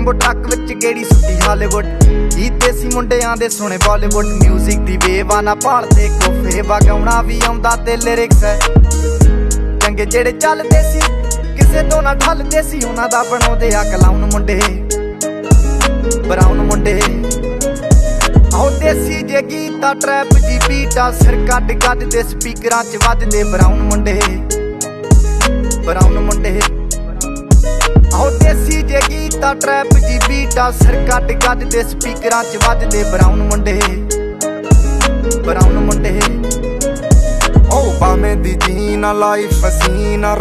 jumbo truck ਵਿੱਚ ਗੇੜੀ ਸੁੱਟੀ Hollywood ਜੀ ਦੇਸੀ ਮੁੰਡਿਆਂ ਦੇ ਸੁਣੇ ਬਾਲੀਵੁੱਡ ਮਿਊਜ਼ਿਕ ਦੀ ਵੇਵ ਆ ਨਾ ਭਾਲਦੇ ਕੋਫੇ ਵਗਾਉਣਾ ਵੀ ਆਉਂਦਾ ਤੇ ਲਿਰਿਕਸ ਹੈ ਚੰਗੇ ਜਿਹੜੇ ਚੱਲਦੇ ਸੀ ਕਿਸੇ ਤੋਂ ਨਾ ਠੱਲਦੇ ਸੀ ਉਹਨਾਂ ਦਾ ਬਣਾਉਂਦੇ ਆ ਕਲਾਉਨ ਮੁੰਡੇ ਬਰਾਉਨ ਮੁੰਡੇ ਆਹ ਦੇਸੀ ਜੇ ਗੀਤਾ ਟਰੈਪ ਜੀ ਬੀਟਾ ਸਿਰ ਕੱਢ ਗੱਡ ਦੇ ਸਪੀਕਰਾਂ 'ਚ ਵੱਜਦੇ ਬਰਾਉਨ ਮੁੰਡੇ ਆਹ ਦੇਸੀ ਜੇ ਗੀਤਾ ਟਰੈਪ ਜੀ ਬੀਟਾ ਸਿਰ ਕੱਢ ਗੱਡ ਦੇ ਸਪੀਕਰਾਂ 'ਚ ਵੱਜਦੇ ਬਰਾਉਨ ਮੁੰਡੇ ਓ ਬਾਵੇਂ ਦੀ ਜੀਨਾ ਲਾਈਫ ਹਸੀਨਾ